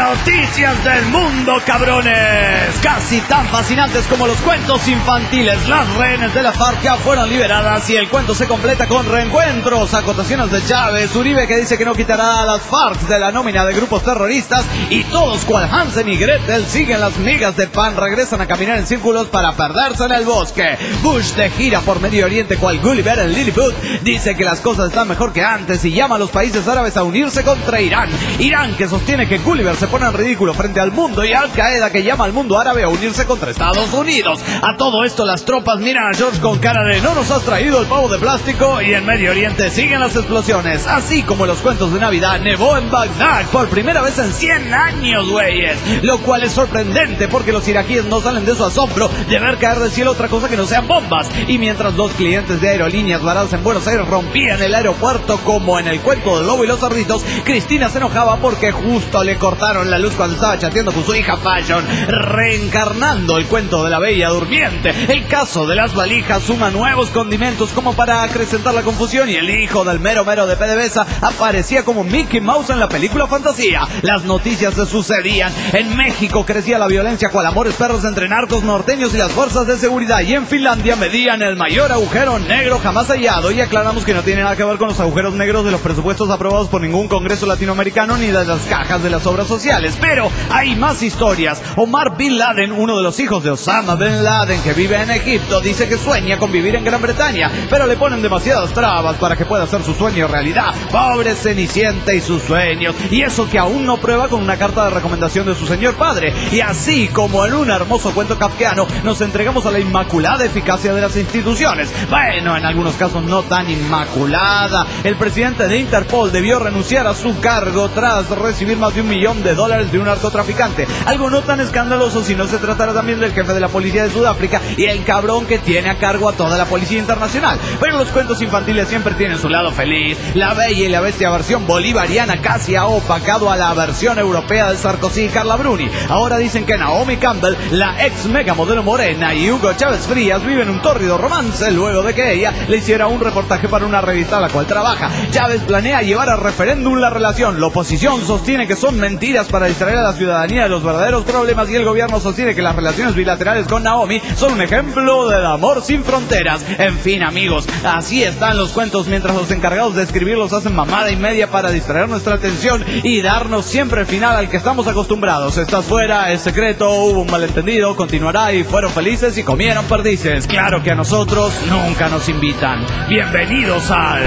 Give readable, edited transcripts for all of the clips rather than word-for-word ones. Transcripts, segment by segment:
Noticias del mundo, cabrones. Casi tan fascinantes como los cuentos infantiles. Las rehenes de la FARC ya fueron liberadas y el cuento se completa con reencuentros, acotaciones de Chávez, Uribe que dice que no quitará a las FARC de la nómina de grupos terroristas y todos cual Hansen y Gretel siguen las migas de pan, regresan a caminar en círculos para perderse en el bosque. Bush de gira por Medio Oriente cual Gulliver en Lilliput, dice que las cosas están mejor que antes y llama a los países árabes a unirse contra Irán. Irán que sostiene que Gulliver se pone en ridículo frente al mundo y Al Qaeda que llama al mundo árabe a unirse contra Estados Unidos. A todo esto las tropas miran a George con cara de no nos has traído el pavo de plástico y en Medio Oriente siguen las explosiones. Así como en los cuentos de Navidad, nevó en Bagdad por primera vez en 100 años, güeyes. Lo cual es sorprendente porque los iraquíes no salen de su asombro de ver caer del cielo otra cosa que no sean bombas. Y mientras los clientes de aerolíneas varados en Buenos Aires rompían el aeropuerto como en el cuento del lobo y los cerditos, Cristina se enojaba porque justo le cortaron la luz cuando estaba chateando con su hija Fashion, reencarnando el cuento de la Bella Durmiente. El caso de las valijas suma nuevos condimentos como para acrecentar la confusión y el hijo del mero de PDVSA aparecía como Mickey Mouse en la película Fantasía. Las noticias se sucedían. En México crecía la violencia cual amores perros entre narcos norteños y las fuerzas de seguridad, y en Finlandia medían el mayor agujero negro jamás hallado. Y aclaramos que no tiene nada que ver con los agujeros negros de los presupuestos aprobados por ningún congreso latinoamericano ni de las cajas de las obras sociales. Pero hay más historias. Omar Bin Laden, uno de los hijos de Osama Bin Laden que vive en Egipto, dice que sueña con vivir en Gran Bretaña, pero le ponen demasiadas trabas para que pueda hacer su sueño realidad. Pobre Cenicienta y sus sueños, y eso que aún no prueba con una carta de recomendación de su señor padre. Y así como en un hermoso cuento kafkiano, nos entregamos a la inmaculada eficacia de las instituciones. Bueno, en algunos casos no tan inmaculada. El presidente de Interpol debió renunciar a su cargo tras recibir más de $1 millón de un narcotraficante. Algo no tan escandaloso si no se tratara también del jefe de la policía de Sudáfrica y el cabrón que tiene a cargo a toda la policía internacional. Pero los cuentos infantiles siempre tienen su lado feliz. La Bella y la Bestia versión bolivariana casi ha opacado a la versión europea de Sarkozy y Carla Bruni. Ahora dicen que Naomi Campbell, la ex mega modelo morena, y Hugo Chávez Frías viven un tórrido romance luego de que ella le hiciera un reportaje para una revista a la cual trabaja. Chávez planea llevar a referéndum la relación. La oposición sostiene que son mentiras para distraer a la ciudadanía de los verdaderos problemas y el gobierno sostiene que las relaciones bilaterales con Naomi son un ejemplo del amor sin fronteras. En fin, amigos, así están los cuentos mientras los encargados de escribirlos hacen mamada y media para distraer nuestra atención y darnos siempre el final al que estamos acostumbrados. Estás fuera, es secreto, hubo un malentendido, continuará y fueron felices y comieron perdices. Claro que a nosotros nunca nos invitan. Bienvenidos al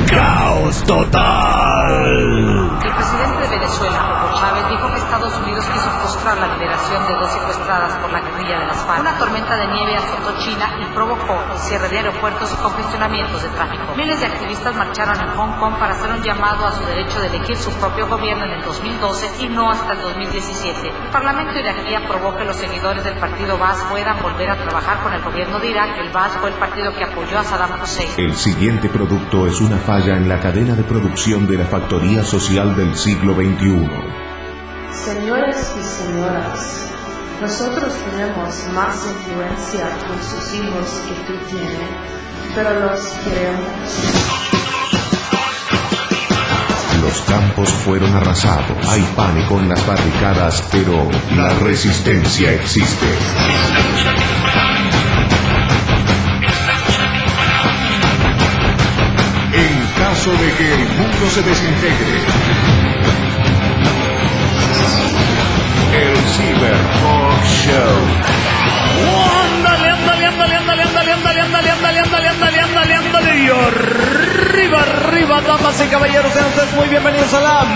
Caos Total. El presidente de Venezuela, Hugo Chávez, dijo que Estados Unidos quiso frustrar la liberación de 2 secuestradas por la guerrilla de las FARC. Una tormenta de nieve azotó China y provocó el cierre de aeropuertos y congestionamientos de tráfico. Miles de activistas marcharon en Hong Kong para hacer un llamado a su derecho de elegir su propio gobierno en el 2012 y no hasta el 2017. El Parlamento iraquí aprobó que los seguidores del partido Baas puedan volver a trabajar con el gobierno de Irak. El Baas fue el partido que apoyó a Saddam Hussein. El siguiente producto es una falla en la cadena de producción de la factoría social del siglo XXI. Señores y señoras, nosotros tenemos más influencia con sus hijos que tú tienes, pero los queremos. Los campos fueron arrasados. Hay pánico en las barricadas, pero la resistencia existe. En caso de que el mundo se desintegre, el Cyber Talk Show. Ándale, ándale, ándale, ándale, ándale, ándale, ándale, ándale, ándale, ándale, ándale, ándale, y arriba, arriba, damas y caballeros, sean ustedes muy bienvenidos a la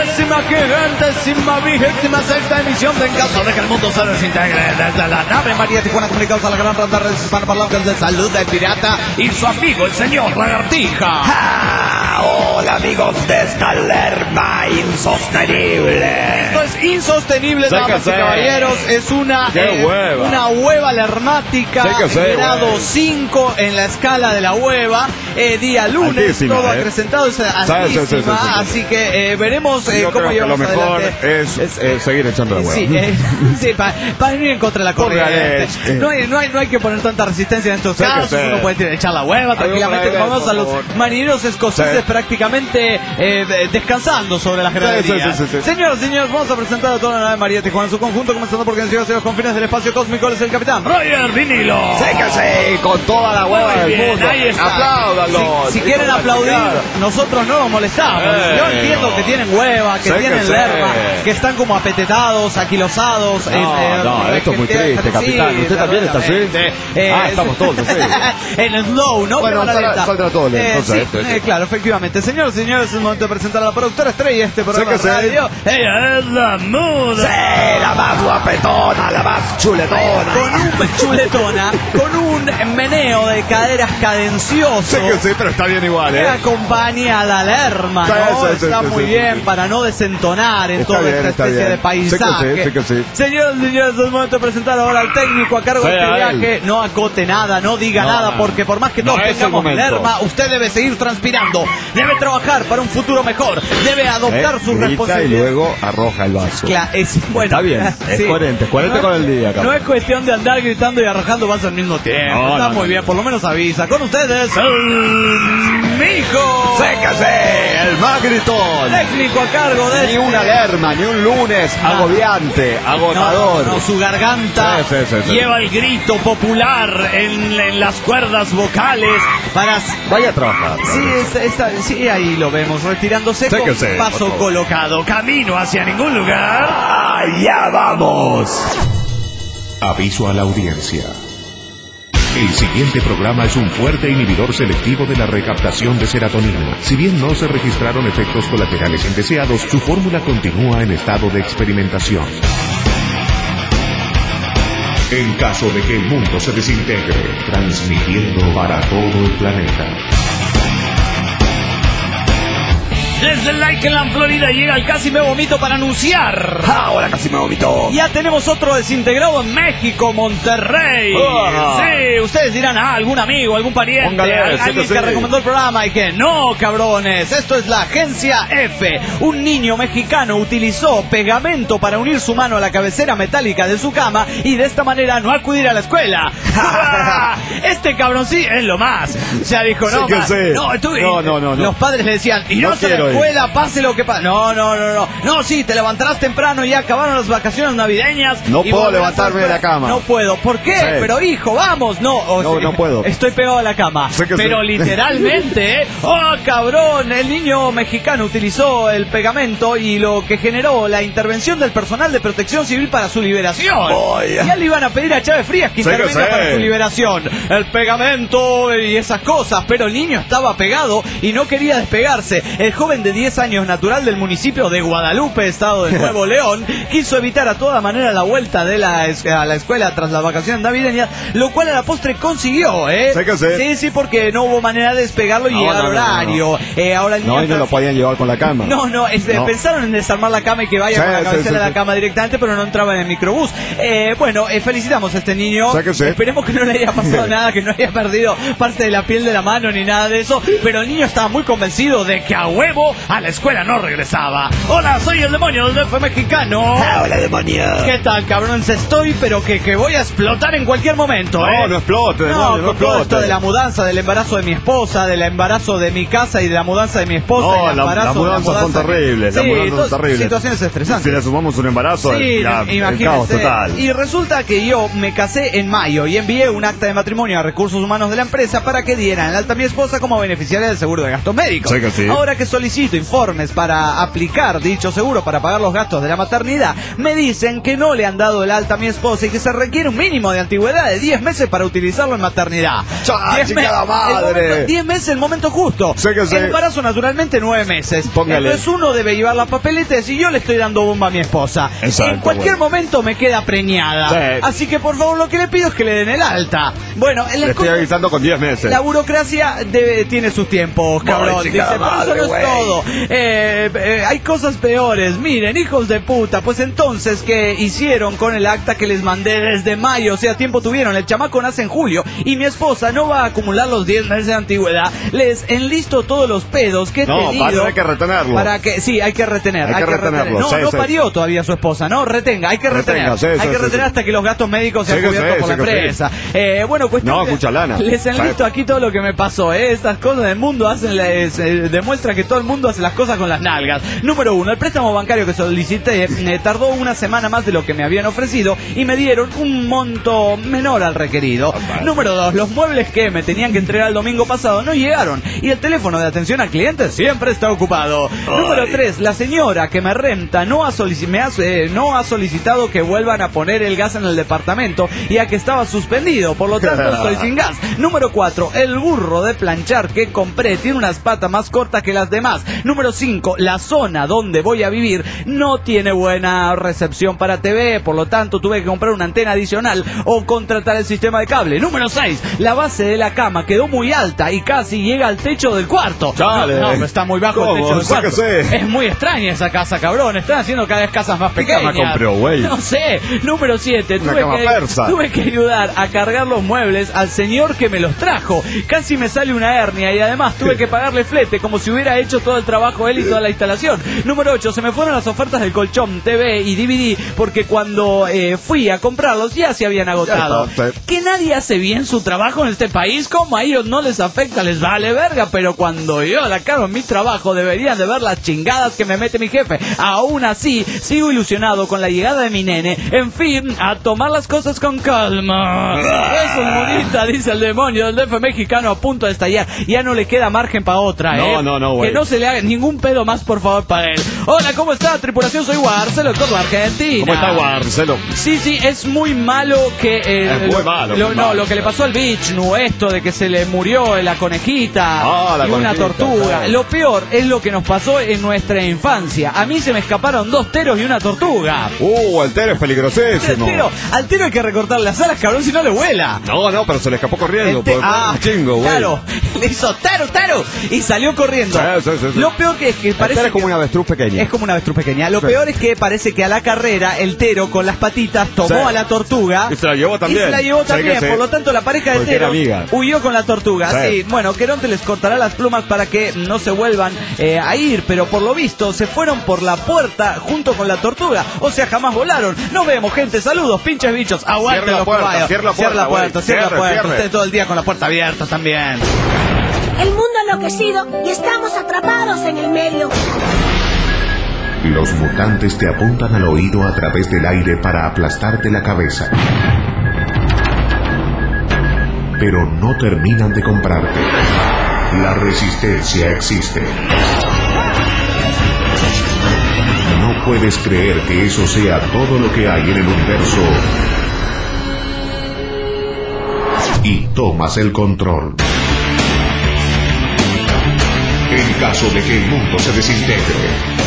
1526ª emisión de En Caso de que el mundo se desintegre, desde la nave María Tijuana, comunicados a la gran red de redes hispanoparlantes de Salud del Pirata y su amigo el señor Lagartija. Hola amigos de esta lerma insostenible. Esto es insostenible, damas y caballeros. Es una hueva lermática, grado 5 en la escala de la hueva. Día lunes, altísima, todo acrecentado, es altísima, así que veremos cómo llevamos adelante. Lo mejor es seguir echando la hueva. Sí, para ir en contra de la corriente. No hay que poner tanta resistencia en estos casos. Uno puede echar la hueva tranquilamente. Vamos a los marineros escoceses prácticamente prácticamente descansando sobre las graderías. Sí. Señoras y señores, vamos a presentar a toda la nave María Tijuana en su conjunto, comenzando por quien sigue los confines del espacio cósmico. Él es el capitán Roger Vinilo. Sí, con toda la hueva Muy del bien, mundo. ahí está. Apláudanlo. Si quieren aplaudir, nosotros no los molestamos. Yo entiendo que tienen hueva, que tienen lerma, que están como apetetados, aquilosados. No, esto es muy triste, capitán. Sí, ¿Usted también está así? Estamos todos así. En slow, ¿no? Bueno, saldrá todo lento. Claro, efectivamente. Señores y señores, es el momento de presentar a la productora estrella de este programa de radio. Ella es la muda. Sí, la más guapetona, la más chuletona. Con un meneo de caderas cadencioso. Sí, pero está bien igual, Que acompaña a la lerma, ¿no? Está muy bien para no desentonar en toda esta especie de paisaje. Sí que sí. Señores y señores, es el momento de presentar ahora al técnico a cargo de este viaje. No acote nada, no diga nada, porque por más que todos tengamos lerma, usted debe seguir transpirando, debe trabajar para un futuro mejor, debe adoptar sus responsabilidades. Y luego arroja el vaso. Bueno, está bien, es coherente con el día. No es cuestión de andar gritando y arrojando vasos al mismo tiempo. Está muy bien, por lo menos avisa. Con ustedes, el mijo. ¡Sécase! ¡El más gritón! Técnico a cargo de Ni una lerma, ni un lunes agobiante, agotador. No, su garganta Sí. lleva el grito popular en las cuerdas vocales para... Vaya a trabajar. Sí, ahí lo vemos, retirándose con paso colocado. Camino hacia ningún lugar. ¡Allá vamos! Aviso a la audiencia. El siguiente programa es un fuerte inhibidor selectivo de la recaptación de serotonina. Si bien no se registraron efectos colaterales indeseados, su fórmula continúa en estado de experimentación. En caso de que el mundo se desintegre, transmitiendo para todo el planeta. Desde Lakeland, Florida, llega el Casi Me Vomito para anunciar. Ahora casi me vomitó. Ya tenemos otro desintegrado en México, Monterrey. Sí, ustedes dirán, algún amigo, algún pariente, Póngale, alguien que recomendó el programa y que no, cabrones. Esto es la Agencia F. Un niño mexicano utilizó pegamento para unir su mano a la cabecera metálica de su cama y de esta manera no acudir a la escuela. Este cabrón sí es lo más. Ya dijo, no, no. Los padres le decían, y no se la escuela, pase lo que pase. No, sí, te levantarás temprano y ya acabaron las vacaciones navideñas. No puedo levantarme de la cama. No puedo. ¿Por qué? Sí. Pero hijo, vamos. No puedo. Estoy pegado a la cama. Pero literalmente, cabrón, el niño mexicano utilizó el pegamento y lo que generó la intervención del personal de protección civil para su liberación. Ya le iban a pedir a Chávez Frías que intervenga para su liberación. El pegamento y esas cosas, pero el niño estaba pegado y no quería despegarse. El joven de 10 años, natural del municipio de Guadalupe, estado de Nuevo León, quiso evitar a toda manera la vuelta a la escuela tras las vacaciones navideñas, lo cual a la postre consiguió, Sí, porque no hubo manera de despegarlo y llegar al horario. Ahora el niño y no lo podían llevar con la cama. Pensaron en desarmar la cama y que vaya con la cabecera de la cama directamente, pero no entraba en el microbús. Felicitamos a este niño. Esperemos que no le haya pasado nada, que no haya perdido parte de la piel de la mano ni nada de eso, pero el niño estaba muy convencido de que a huevo a la escuela no regresaba. Hola, soy el demonio del DF mexicano. Hola, demonio. ¿Qué tal, cabrones? Estoy, pero que voy a explotar en cualquier momento, No explote, demonio, no todo explote. esto de la mudanza, del embarazo de mi esposa, del embarazo de mi casa y de la mudanza de mi esposa. No, las mudanzas son terribles. Sí, situaciones estresantes. Si le sumamos un embarazo, el caos total. Y resulta que yo me casé en mayo y envié un acta de matrimonio a Recursos Humanos de la empresa para que dieran el alta a mi esposa como beneficiaria del seguro de gastos médicos. Ahora que solicito informes para aplicar dicho seguro para pagar los gastos de la maternidad, me dicen que no le han dado el alta a mi esposa y que se requiere un mínimo de antigüedad de 10 meses para utilizarlo en maternidad. 10 meses el momento justo. El embarazo naturalmente 9 meses. Entonces uno debe llevar la papeleta y decir, yo le estoy dando bomba a mi esposa. En cualquier momento me queda preñada. Así que por favor lo que le pido es que le den el alta. Bueno, le estoy avisando con 10 meses. La burocracia tiene sus tiempos, cabrón. Dice, pero eso no es todo. todo. Hay cosas peores. Miren, hijos de puta. Pues entonces, ¿qué hicieron con el acta que les mandé desde mayo? O sea, tiempo tuvieron. El chamaco nace en julio y mi esposa no va a acumular los 10 meses de antigüedad. Les enlisto todos los pedos que he tenido. Hay que retenerlo. Para que, sí, hay que retener. Hay que retenerlo. No, no parió todavía su esposa, ¿no? Retenga, hay que retener. Hay que retener hasta que los gastos médicos sean cubiertos por la empresa. Bueno, pues mucha lana. Les enlisto aquí todo lo que me pasó. Estas cosas del mundo demuestra que todo el mundo hace las cosas con las nalgas. Número 1, el préstamo bancario que solicité tardó una semana más de lo que me habían ofrecido y me dieron un monto menor al requerido. Número 2, los muebles que me tenían que entregar el domingo pasado no llegaron y el teléfono de atención al cliente siempre está ocupado. Número 3, la señora que me renta no ha solicitado que vuelvan a poner el gas en el departamento ya que estaba suspendido, por lo tanto estoy sin gas. Número 4, el burro de planchar que compré tiene unas patas más cortas que las demás. Número 5, la zona donde voy a vivir no tiene buena recepción para TV, por lo tanto tuve que comprar una antena adicional o contratar el sistema de cable. Número 6, la base de la cama quedó muy alta y casi llega al techo del cuarto. No, está muy bajo el techo del cuarto. Es muy extraña esa casa, cabrón. Están haciendo cada vez casas más pequeñas. ¿Qué cama compró, güey? No sé. Número 7, tuve que ayudar a cargar los muebles al señor que me los trajo. Casi me sale una hernia y además tuve que pagarle flete como si hubiera hecho todo el trabajo él y toda la instalación. Número 8, se me fueron las ofertas del colchón, TV y DVD porque cuando fui a comprarlos ya se habían agotado. Que nadie hace bien su trabajo en este país, como a ellos no les afecta, les vale verga, pero cuando yo la cago en mi trabajo deberían de ver las chingadas que me mete mi jefe. Aún así, sigo ilusionado con la llegada de mi nene. En fin, a tomar las cosas con calma. Eso es bonita, dice el demonio del DF mexicano a punto de estallar. Ya no le queda margen para otra, No, güey. Que no se le haga ningún pedo más, por favor, para él. Hola, ¿cómo está, tripulación? Soy Marcelo, todo Argentina. ¿Cómo está, Marcelo? Sí, es muy malo que... es muy malo. Lo que le pasó al Bichnu, esto de que se le murió la conejita y una tortuga. Claro. Lo peor es lo que nos pasó en nuestra infancia. A mí se me escaparon 2 teros y una tortuga. El tero es peligrosísimo. Al tero hay que recortar las alas, cabrón, si no le vuela. No, pero se le escapó corriendo. Chingo, güey. Claro, le hizo tero y salió corriendo. Sí. Lo peor que es que parece... Es como una avestruz pequeña. Es como una avestruz pequeña. Lo peor es que parece que a la carrera el tero con las patitas tomó a la tortuga. Y se la llevó también. Por lo tanto, la pareja de teros huyó con la tortuga. Sí, bueno, Queronte les cortará las plumas para que no se vuelvan a ir, pero por lo visto se fueron por la puerta junto con la tortuga. O sea, jamás volaron. Nos vemos, gente. Saludos, pinches bichos. Aguanten los caballos. Cierra la puerta. Usted todo el día con la puerta abierta también. El mundo ha enloquecido y estamos atrapados en el medio. Los mutantes te apuntan al oído a través del aire para aplastarte la cabeza. Pero no terminan de comprarte. La resistencia existe. No puedes creer que eso sea todo lo que hay en el universo. Y tomas el control. En caso de que el mundo se desintegre.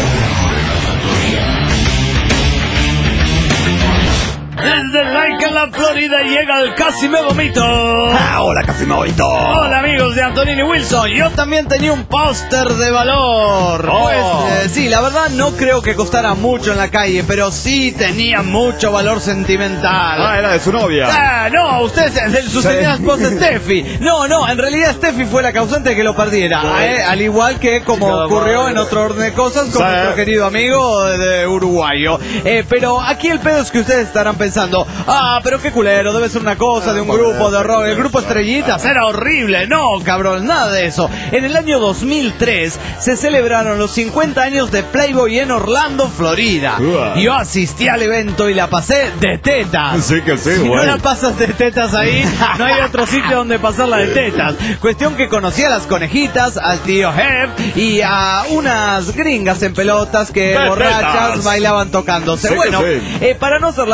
Desde Lake en la Florida llega el Casi Me Vomito. Hola, Casi Me Vomito. Hola, amigos de Antonini Wilson. Yo también tenía un póster de valor. Pues sí, la verdad no creo que costara mucho en la calle, pero sí tenía mucho valor sentimental. Era de su novia. No, usted es de su señora esposa Steffi. No, en realidad Steffi fue la causante de que lo perdiera. Al igual que como ocurrió en otro orden de cosas con nuestro querido amigo de uruguayo. Pero aquí el pedo es que ustedes estarán pensando, pero qué culero, debe ser una cosa de un grupo de rock. El grupo Estrellitas era horrible. No, cabrón, nada de eso. En el año 2003 se celebraron los 50 años de Playboy en Orlando, Florida. Yo asistí al evento y la pasé de tetas. Sí que sí, si no la pasas de tetas ahí, no hay otro sitio donde pasarla de tetas. Cuestión que conocí a las conejitas, al tío Hep y a unas gringas en pelotas que borrachas bailaban tocándose. Bueno, para no ser largo el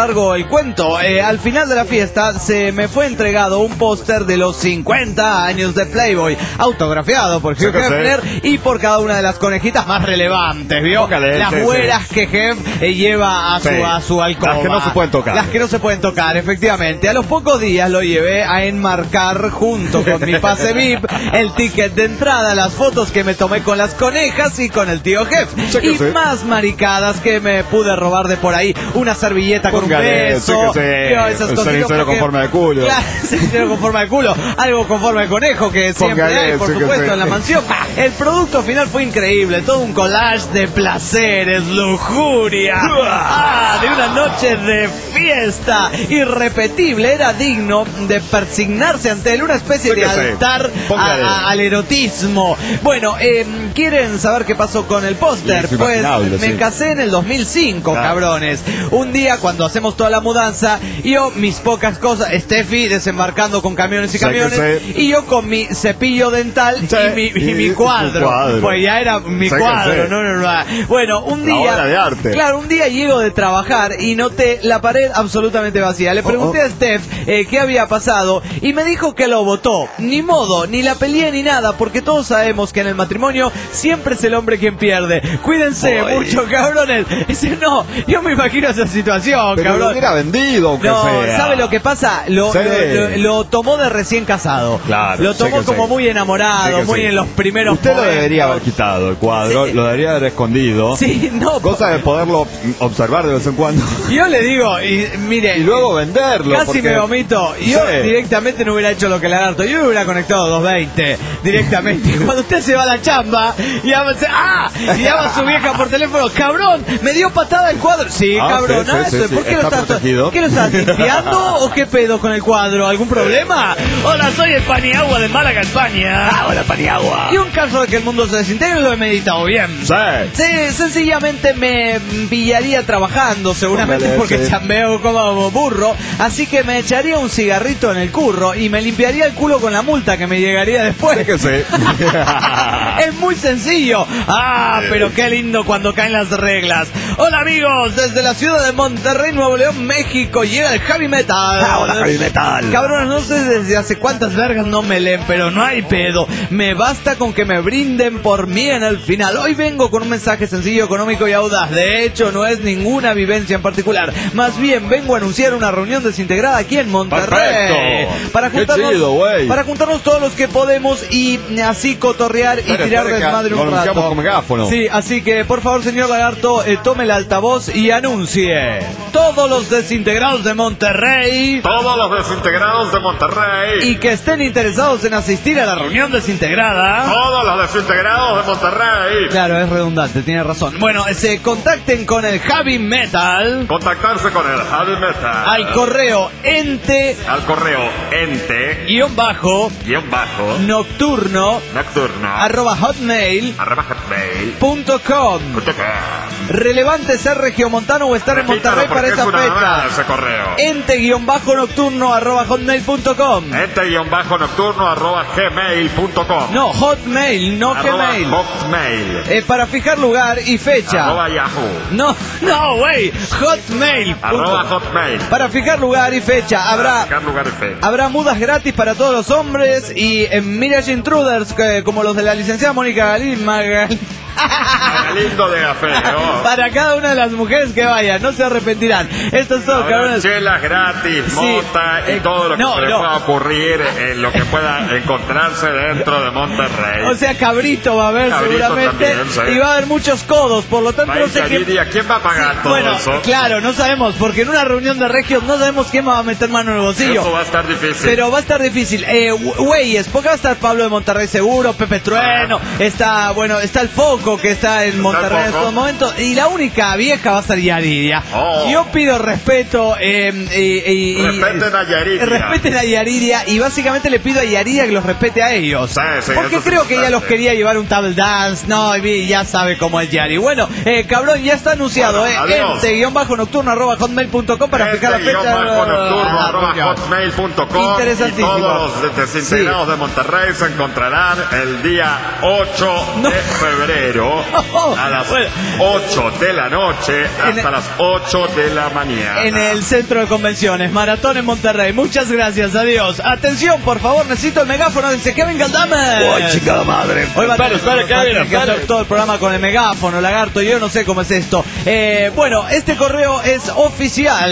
cuento, al final de la fiesta se me fue entregado un póster de los 50 años de Playboy, autografiado por Hugh Hefner y por cada una de las conejitas más relevantes, ¿vio? Póngale, las güeras que Hef lleva a su alcoba. Las que no se pueden tocar. Las que no se pueden tocar, efectivamente. A los pocos días lo llevé a enmarcar junto con mi pase VIP, el ticket de entrada, las fotos que me tomé con las conejas y con el tío Hef. Y más maricadas que me pude robar de por ahí. Una servilleta con un beso. Esas cositas con forma de culo. Claro, cenicero con forma de culo. Algo con forma de conejo que siempre hay, por supuesto, en la mansión. El producto final fue increíble. Todo un collage de placeres, lujuria. De una noche de fiesta irrepetible. Era digno de persignarse ante él, una especie de altar al erotismo. Bueno, ¿quieren saber qué pasó con el póster? Pues me casé en el 2005, cabrones. Un día cuando hacemos toda la mudanza, yo mis pocas cosas, Steffi desembarcando con camiones y camiones, y yo con mi cepillo dental y mi cuadro. Pues ya era mi cuadro, no. Bueno, un día, obra de arte. Claro, un día llego de trabajar y noté la pared absolutamente vacía. Le pregunté a Steph qué había pasado y me dijo que lo botó. Ni modo, ni la peleé ni nada, porque todos sabemos que en el matrimonio siempre es el hombre quien pierde. Cuídense mucho, cabrones. Yo me imagino esa situación, pero cabrón. Lo hubiera vendido, que sea. ¿Sabe lo que pasa? Lo tomó de recién casado. Claro, lo tomó como muy enamorado, muy en los primeros Usted momentos. lo debería haber quitado, el cuadro, lo debería haber escondido. Sí, no. Cosa de poderlo observar de vez en cuando. Yo le digo, mire. Y luego venderlo. Casi me vomito. Yo directamente no hubiera hecho lo que Lagarto. Yo me hubiera conectado 220 directamente. Cuando usted se va a la chamba, llama a su vieja por teléfono. Cabrón, me dio patada el cuadro. Sí, cabrón. ¿Por qué lo estás limpiando o qué pedo con el cuadro? ¿Algún problema? Hola, soy el Paniagua de Málaga, España. Hola, Paniagua. Y un caso de que el mundo se desintegre lo he meditado bien. Sí, sencillamente me pillaría trabajando, seguramente porque chambeo como burro. Así que me echaría un cigarrito en el curro y me limpiaría el culo con la multa que me llegaría después. Es muy sencillo. Pero qué lindo cuando caen las reglas. Hola amigos, desde la ciudad de Monterrey, Nuevo León, México, llega el Heavy Metal. Hola, Heavy Metal. Cabrones, no sé desde hace cuántas vergas no me leen, pero no hay pedo. Me basta con que me brinden por mí en el final. Hoy vengo con un mensaje sencillo, económico y audaz. De hecho, no es ninguna vivencia en particular. Más bien, vengo a anunciar una reunión desintegrada aquí en Monterrey. Perfecto. Para juntarnos todos los que podemos y así cotorrear y tirar desmadre un rato. Con megáfono. Sí, así que por favor, señor Lagarto, tome el altavoz y anuncie. Todos los desintegrados de Monterrey. Todos los desintegrados de Monterrey. Y que estén interesados en asistir a la reunión desintegrada. Todos los desintegrados de Monterrey. Claro, es redundante, tiene razón. Bueno, se contacten con el Heavy Metal. Contactarse con el Heavy Metal. Al correo ente. Nocturno. @hotmail.com. Relevante ser regiomontano o estar en Monterrey para esa fecha. Ese correo. ente-nocturno@gmail.com. ente-nocturno@gmail.com. No, Hotmail, no Gmail. Hotmail. Para fijar lugar y fecha. @Yahoo. No, güey. Hotmail. @Hotmail. Para fijar lugar y fecha. Habrá mudas gratis para todos los hombres y Mirage Intruders, como los de la licenciada Mónica Galindo de café, ¿no? Para cada una de las mujeres que vayan, no se arrepentirán. Esto es todo, cabrones. Chelas gratis, mota y todo lo que se le pueda ocurrir en lo que pueda encontrarse dentro de Monterrey. O sea, cabrito va a haber seguramente también, y va a haber muchos codos, por lo tanto no sé ¿quién va a pagar todo eso? Claro, no sabemos, porque en una reunión de regios no sabemos quién va a meter mano en el bolsillo. Eso va a estar difícil. Pero va a estar difícil. Güeyes, porque va a estar Pablo de Monterrey seguro, Pepe Trueno, está el Foco que está en Monterrey en estos momentos, y la única vieja va a ser Yaridia. Yo pido respeto respeten a Yaridia y básicamente le pido a Yaridia que los respete a ellos, porque creo que ella los quería llevar un table dance, ya sabe cómo es Yari. Bueno, cabrón, ya está anunciado, ente-nocturno@hotmail.com para fijar la fecha. ente-nocturno@hotmail.com. Interesantísimo. Y todos los desintegrados de Monterrey se encontrarán el día 8 de febrero ¿no? A las 8 de la noche hasta las 8 de la mañana. En el Centro de Convenciones, Maratón en Monterrey. Muchas gracias, adiós. Atención, por favor, necesito el megáfono de Kevin Galdames. ¡Ay, chica madre! Hoy Kevin, que hacer todo el programa con el megáfono, lagarto. Yo no sé cómo es esto. Bueno, este correo es oficial.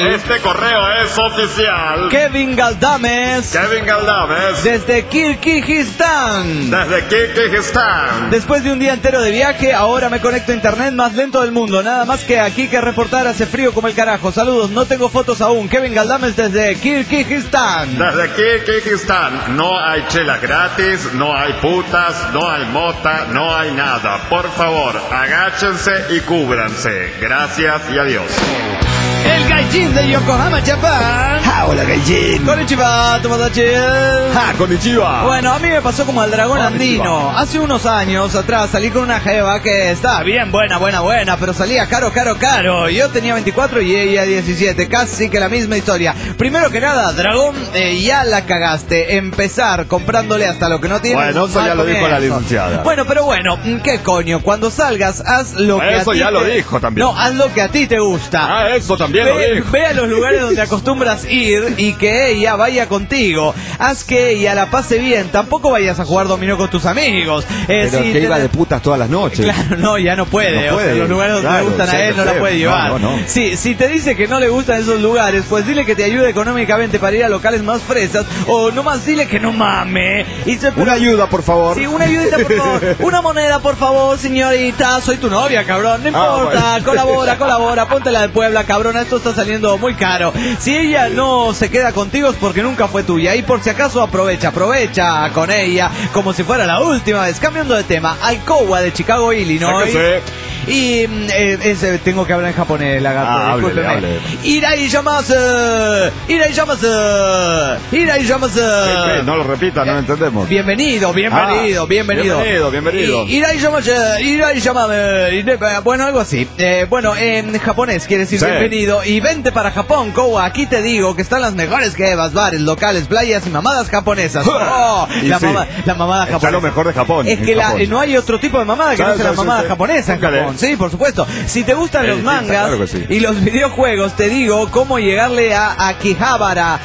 Kevin Galdames. Desde Kirguistán. Después de un día entero de viaje, ahora me conecto a internet más lento del mundo. Nada más que aquí que reportar, hace frío como el carajo. Saludos, no tengo fotos aún. Kevin Galdames desde Kirguistán. No hay chela gratis, no hay putas, no hay mota, no hay nada. Por favor, agáchense y cúbranse. Gracias y adiós. El Gaijin de Yokohama, Japón. Hola, Gaijin. Konnichiwa, tomodachi. Konnichiwa. Bueno, a mí me pasó como al dragón andino. Hace unos años atrás salí con una jeva que estaba bien buena, pero salía caro. Yo tenía 24 y ella 17, casi que la misma historia. Primero que nada, dragón, ya la cagaste. Empezar comprándole hasta lo que no tiene. Bueno, eso ya lo dijo la licenciada. Bueno, pero bueno, ¿qué coño? Cuando salgas, haz lo que a ti eso ya lo dijo también. No, haz lo que a ti te gusta. Eso también. Ve a los lugares donde acostumbras ir y que ella vaya contigo. Haz que ella la pase bien. Tampoco vayas a jugar dominó con tus amigos. Pero que iba de putas todas las noches. Claro, no, ya no puede. O sea, los lugares donde le gustan a él no la puede llevar. No. Sí, si te dice que no le gustan esos lugares, pues dile que te ayude económicamente para ir a locales más fresas. O nomás dile que no mame. Una ayuda, por favor. Sí, una ayudita, por favor. Una moneda, por favor, señorita. Soy tu novia, cabrón. No importa. Bueno. Colabora. Ponte la de Puebla, cabrón. Esto está saliendo muy caro. Si ella no se queda contigo es porque nunca fue tuya. Y por si acaso aprovecha con ella como si fuera la última vez. Cambiando de tema, Aikawa de Chicago, Illinois. Y tengo que hablar en japonés, lagarto. Hable. Irai Yamase. No lo repita, no lo entendemos. Bienvenido. Irai Yamase. Bueno, algo así. Bueno, en japonés quiere decir bienvenido. Y vente para Japón, Kowa. Aquí te digo que están las mejores kebabs, bares, locales, playas y mamadas japonesas. La mamada japonesa. Es lo mejor de Japón. Es que no hay otro tipo de mamada que no sea la mamada japonesa en Japón. Sí, por supuesto. Si te gustan los mangas y los videojuegos, te digo cómo llegarle a Akihabara.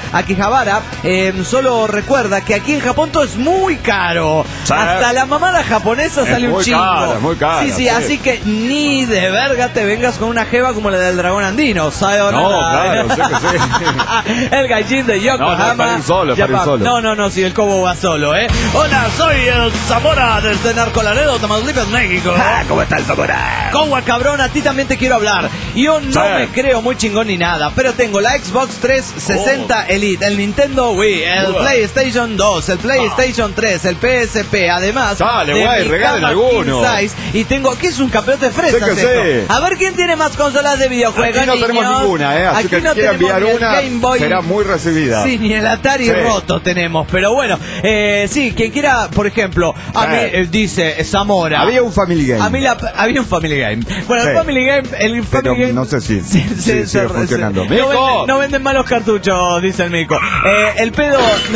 Solo recuerda que aquí en Japón todo es muy caro. Hasta la mamada japonesa sale un chingo. Muy caro. Sí, así que ni de verga te vengas con una jeva como la del dragón andino. Claro, sé que sí. El Gaijin de Yokohama. No, si el Cobo va solo, Hola, soy el Zamora desde Narcolaredo, Tamaulipas, México. ¿Cómo está el Zamora? Cowa, cabrón, a ti también te quiero hablar. Yo no me creo muy chingón ni nada, pero tengo la Xbox 360 Elite, el Nintendo Wii, el PlayStation 2, el PlayStation 3, el PSP, además regalen alguno. Y tengo, ¿qué es un campeonato de fresas esto? A ver quién tiene más consolas de videojuegos. Aquí no tenemos ninguna, así que no quiera enviar una, será muy recibida. Sí, ni el Atari roto tenemos, pero bueno, sí, quien quiera, por ejemplo, a mí dice Zamora. Había un Family Game. Había un Family Game. Bueno, el Family Game, no sé si sigue funcionando. No venden malos cartuchos, dice el Mico. El pedo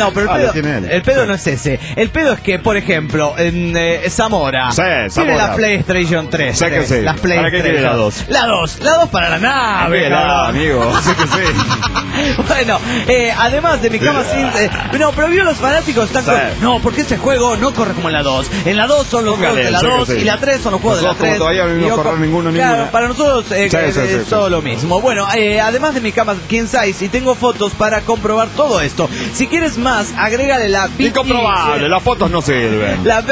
no es ese. El pedo es que, por ejemplo, en Zamora tiene la PlayStation 3. Sé que sí. Las ¿Para qué quiere la 2? La 2 para la nave, amigo. Sé que sí. Bueno, además de mi cama sin... no, pero vio los fanáticos están con... No, porque ese juego no corre como en la 2. En la 2 son los juegos de la 2 y la 3 son los juegos de la 3. Todavía no correr ninguno. Claro, para nosotros es todo lo mismo. Bueno, además de mi cama king size, y tengo fotos para comprobar todo esto. Si quieres más, agrégale la incomprobable, las fotos no sirven. La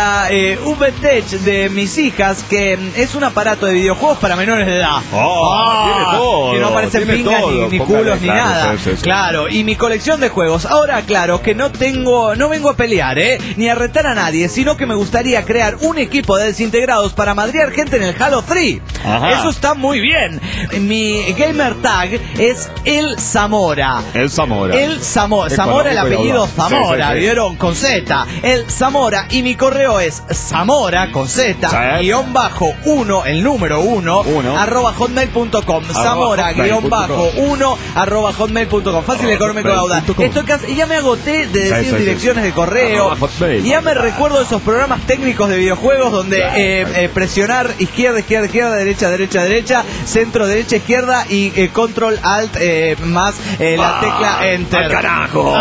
VTech de mis hijas, que es un aparato de videojuegos para menores de edad. Tiene todo. Que no aparecen pingas ni culos ni nada. Claro, y mi colección de juegos. Ahora, claro, que no vengo a pelear, ni a retar a nadie, sino que me gustaría crear un equipo de desintegrados para madrear gente en el Halo 3. Eso está muy bien. Mi gamer tag es el Zamora. Zamora, el apellido Zamora, ¿vieron? Con Z. El Zamora, y mi correo es Zamora con Z _1, el número 1 @hotmail.com. Zamora _1 @hotmail.com. Fácil, económico, audaz. Ya me agoté de decir direcciones de correo. Ya me recuerdo esos programas técnicos de videojuegos donde presionar izquierda, izquierda, izquierda, derecha, derecha, derecha, centro, derecha, izquierda y control alt más la tecla enter. ¡Al carajo!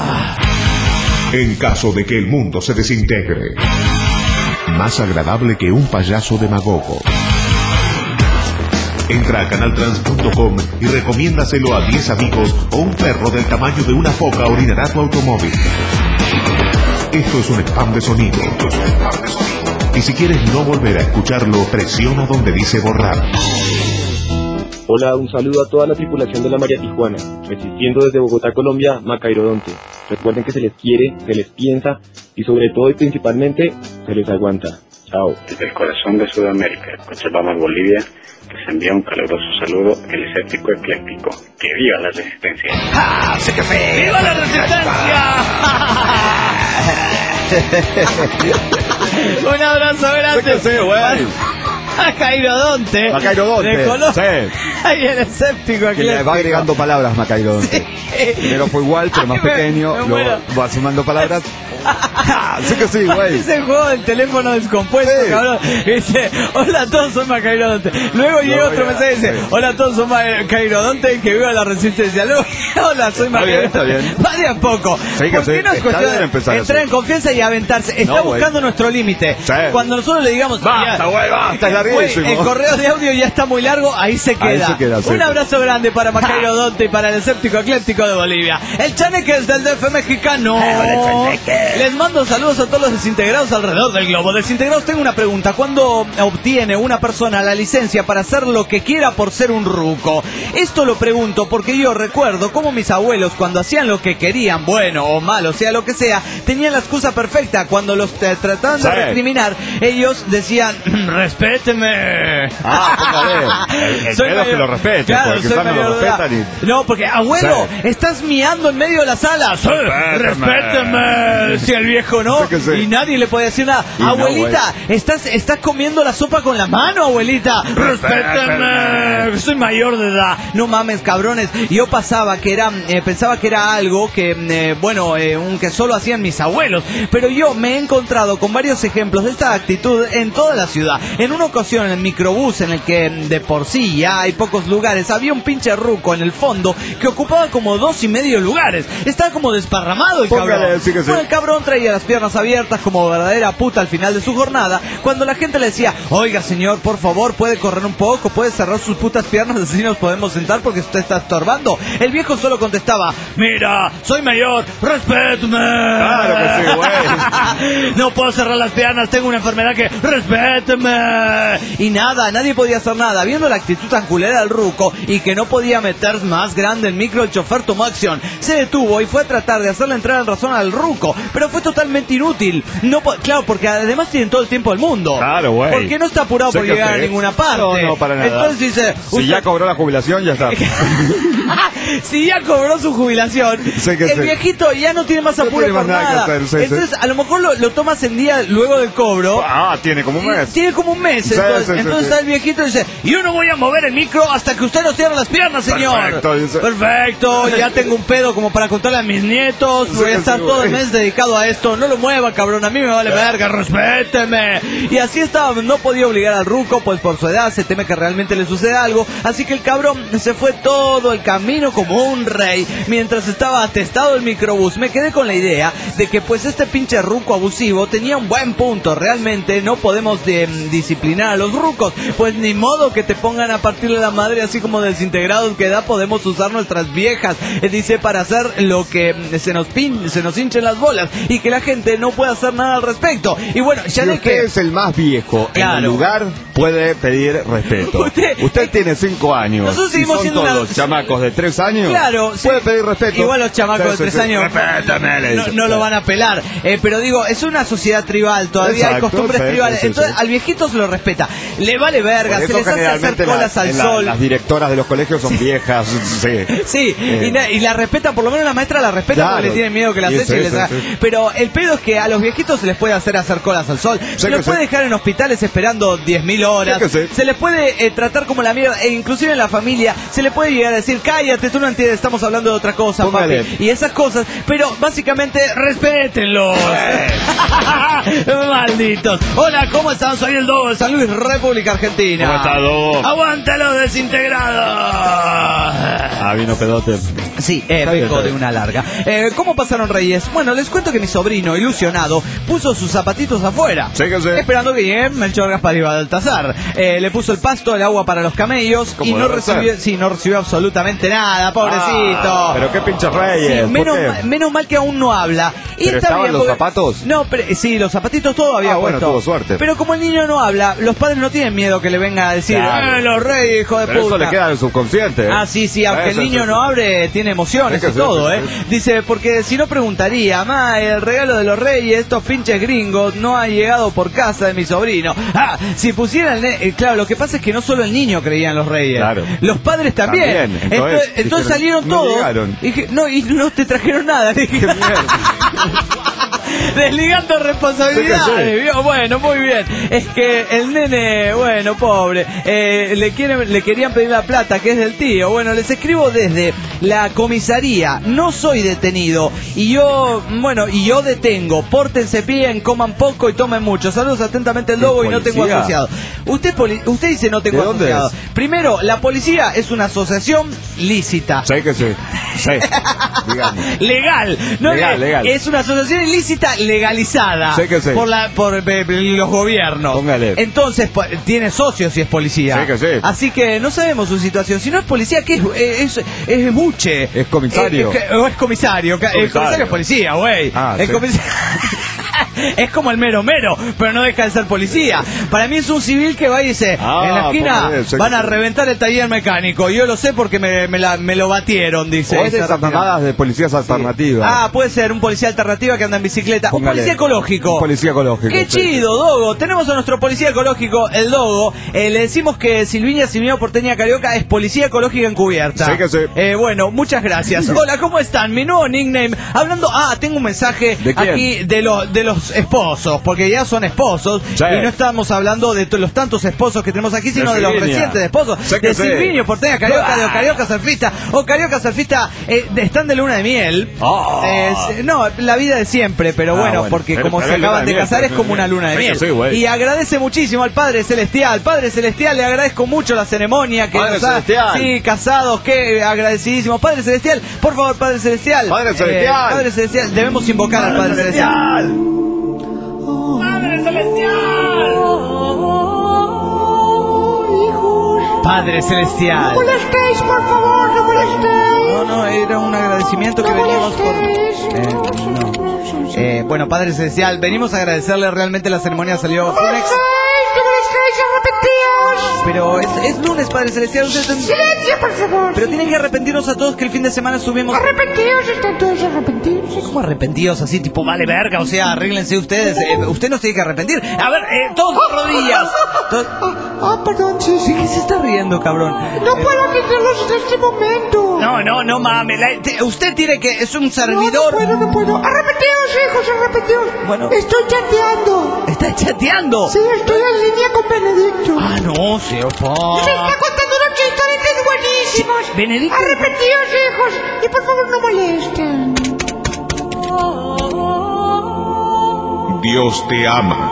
En caso de que el mundo se desintegre, más agradable que un payaso demagogo. Entra a canaltrans.com y recomiéndaselo a 10 amigos o un perro del tamaño de una foca orinará tu automóvil. Esto es un spam de sonido. Y si quieres no volver a escucharlo, presiona donde dice borrar. Hola, un saludo a toda la tripulación de la María Tijuana, resistiendo desde Bogotá, Colombia, Macairodonte. Recuerden que se les quiere, se les piensa y sobre todo y principalmente se les aguanta. Chao. Desde el corazón de Sudamérica, Cochabamba, Bolivia, les envía un caluroso saludo, el escéptico ecléctico. ¡Que viva la resistencia! ¡Ah, sí que sí! ¡Viva la resistencia! Un abrazo grande. Sí que sí, güey. Macairodonte. Macairodonte. De Colombia. Sí. Y el escéptico Que le va agregando palabras Macairodonte. Primero fue igual, pero más pequeño. Luego va sumando palabras. Sí que sí, güey. Ese juego del teléfono descompuesto, sí. Cabrón. Dice, hola a todos, soy Macairodonte. Luego llega otro mensaje y dice, hola a todos, soy Macairodonte, que viva la resistencia. Luego, hola, soy Macairodonte. Está bien. Va de a poco. Sí, que ¿Por qué no es cuestión de entrar en confianza y aventarse? Está buscando nuestro límite. Sí. Cuando nosotros le digamos, basta, güey, basta, es larguísimo. El correo de audio ya está muy largo, ahí se queda. Un abrazo grande para Macairodonte y para el escéptico ecléctico de Bolivia. El Chaneques del DF mexicano. Les mando saludos a todos los desintegrados alrededor del globo. Desintegrados, tengo una pregunta. ¿Cuándo obtiene una persona la licencia para hacer lo que quiera por ser un ruco? Esto lo pregunto porque yo recuerdo cómo mis abuelos, cuando hacían lo que querían, bueno o malo, sea lo que sea, tenían la excusa perfecta. Cuando los trataban de recriminar, ellos decían, respéteme. Póngale. El pedo es que lo respeten, claro, porque quizás no lo respetan y... No, porque, abuelo, estás miando en medio de la sala. Respéteme. Si el viejo no, y nadie le puede decir nada. Y abuelita, no, estás comiendo la sopa con la mano, abuelita. Respétame, soy mayor de edad. No mames, cabrones. Yo pensaba que era algo que, que solo hacían mis abuelos. Pero yo me he encontrado con varios ejemplos de esta actitud en toda la ciudad. En una ocasión, en el microbús, en el que de por sí ya hay pocos lugares, había un pinche ruco en el fondo que ocupaba como 2,5 lugares. Estaba como desparramado el cabrón. Sí que sí. Bueno, el cabrón traía las piernas abiertas como verdadera puta al final de su jornada. Cuando la gente le decía, oiga señor, por favor, puede correr un poco, puede cerrar sus putas piernas, así nos podemos sentar porque usted está estorbando. El viejo solo contestaba, mira, soy mayor, respétame. Claro que sí, güey. No puedo cerrar las piernas, tengo una enfermedad que, respétame. Y nada, nadie podía hacer nada. Viendo la actitud tan culera del ruco y que no podía meter más grande el micro, el chofer tomó acción. Se detuvo y fue a tratar de hacerle entrar en razón al ruco, pero fue totalmente inútil. No, claro, porque además tienen todo el tiempo del mundo. Claro, güey. Porque no está apurado por llegar a ninguna parte. No, para nada. Entonces dice, si ya cobró la jubilación, ya está. Si ya cobró su jubilación, el viejito ya no tiene más apuro por nada. Entonces, a lo mejor lo tomas en día luego del cobro. Tiene como un mes. Tiene como un mes. Entonces está el viejito y dice, yo no voy a mover el micro hasta que usted nos cierre las piernas, señor. Perfecto, ya tengo un pedo como para contarle a mis nietos. Voy a estar todo el mes dedicado a esto. No lo mueva, cabrón, a mí me vale verga, respéteme. Y así estaba, no podía obligar al ruco, pues por su edad se teme que realmente le suceda algo. Así que el cabrón se fue todo el camino como un rey. Mientras estaba atestado el microbús, me quedé con la idea de que pues este pinche ruco abusivo tenía un buen punto. Realmente no podemos disciplinar a los rucos, pues ni modo que te pongan a partirle la madre así como desintegrados que da. Podemos usar nuestras viejas, dice, para hacer lo que se nos hinchen las bolas y que la gente no puede hacer nada al respecto. Y bueno, ya si usted es el más viejo en el lugar, puede pedir respeto. Usted tiene 5 años. Nosotros seguimos son siendo todos chamacos de 3 años. Claro, puede pedir respeto. Igual los chamacos de 3 años no lo van a pelar. Pero digo, es una sociedad tribal, todavía hay costumbres tribales. Entonces al viejito se lo respeta. Le vale verga, se les hace hacer colas al sol. Las directoras de los colegios son viejas. Sí, y la respetan, por lo menos la maestra la respeta, porque le tienen miedo que las eche. Pero el pedo es que a los viejitos se les puede hacer colas al sol. Se los puede dejar en hospitales esperando 10.000 señoras. Se les puede tratar como la mierda, e inclusive en la familia se le puede llegar a decir, cállate, tú no entiendes, estamos hablando de otra cosa, papi. Y esas cosas, pero básicamente respétenlos. Malditos. Hola, ¿cómo están? Soy el Dogo de San Luis, República Argentina. ¿Cómo está, Dogo? ¡Aguanta los desintegrados! Vino pedote. Sí, épico de una larga. ¿Cómo pasaron Reyes? Bueno, les cuento que mi sobrino, ilusionado, puso sus zapatitos afuera. Sí. Esperando que llegue Melchor, Gaspar y Baltasar. Le puso el pasto, el agua para los camellos y no recibió absolutamente nada, pobrecito. Pero qué pinche Reyes. Sí, menos mal que aún no habla. Y ¿Pero estaban bien, los zapatos? No, sí, los zapatitos todos había puesto. Bueno, tuvo suerte. Pero como el niño no habla, los padres no tienen miedo que le venga a decir, los Reyes, hijo de pero puta. Eso le queda en el subconsciente. Sí, aunque el niño no hable, tiene emociones y todo, Dice, porque si no preguntaría, el regalo de los Reyes, estos pinches gringos, no ha llegado por casa de mi sobrino. Si pusieran, claro, lo que pasa es que no solo el niño creía en los Reyes, claro. Los padres también. Entonces salieron todos. Y no te trajeron nada. Desligando responsabilidades. Bueno, muy bien. Es que el nene, bueno, pobre, le querían pedir la plata que es del tío. Bueno, les escribo desde la comisaría. No soy detenido y yo detengo. Pórtense bien, coman poco y tomen mucho. Saludos atentamente el Lobo y no tengo asociado. Usted dice no tengo asociado. Primero, la policía es una asociación lícita. Sí. Legal. Legal. Es una asociación ilícita legalizada por los gobiernos. Póngale. Entonces tiene socios si es policía. Sí. Así que no sabemos su situación. Si no es policía, ¿qué es buche? Es comisario. O es comisario. El comisario es policía, güey. Es como el mero, pero no deja de ser policía. Para mí es un civil que va y dice, en la esquina van a reventar el taller mecánico. Yo lo sé porque me lo batieron, dice. O es de esas mamadas de policías alternativas. Puede ser un policía alternativa que anda en bicicleta. Un policía ecológico. Un policía ecológico. Qué chido, Dogo. Tenemos a nuestro policía ecológico, el Dogo. Le decimos que Silvinia Porteña Carioca es policía ecológica encubierta. Sí. Bueno, muchas gracias. Hola, ¿cómo están? Mi nuevo nickname. Hablando, tengo un mensaje aquí de los esposos, porque ya son esposos, y no estamos hablando de los tantos esposos que tenemos aquí, sino de los recientes esposos de Silvinia Porteña Carioca, de Carioca Surfista o Carioca Surfista. Están de luna de miel. No, la vida de siempre, pero bueno, porque como se acaban de casar es como una luna de miel. Y agradece muchísimo al Padre Celestial. Padre Celestial, le agradezco mucho la ceremonia que nos ha casados, que agradecidísimo. Padre Celestial, por favor, Padre Celestial. Padre Celestial, debemos invocar al Padre Celestial. ¡Padre Celestial! Padre Celestial. No molestéis, por favor, no molestéis. No, era un agradecimiento que veníamos por... bueno, Padre Celestial, venimos a agradecerle, realmente la ceremonia salió... No molestéis, arrepentíos. Pero es lunes, Padre Celestial. Silencio, por favor. Pero tienen que arrepentirnos a todos que el fin de semana subimos... Arrepentidos, están todos arrepentidos. ¿Cómo arrepentidos? Así tipo, vale verga, o sea, arréglense ustedes. Usted no se tiene que arrepentir. A ver, todos de rodillas. Perdón, sí. ¿De qué se está riendo, cabrón? No puedo atenderlos en este momento. No mames. Usted tiene que... Es un servidor. No puedo. Arrepentidos, hijos, arrepentidos. Bueno. Estoy chateando. ¿Está chateando? Sí, estoy en línea con Benedicto. No, se opa. Me está contando unos historietes buenísimos. Benedicto. Arrepentidos, hijos. Y por favor, no molesten. Dios te ama.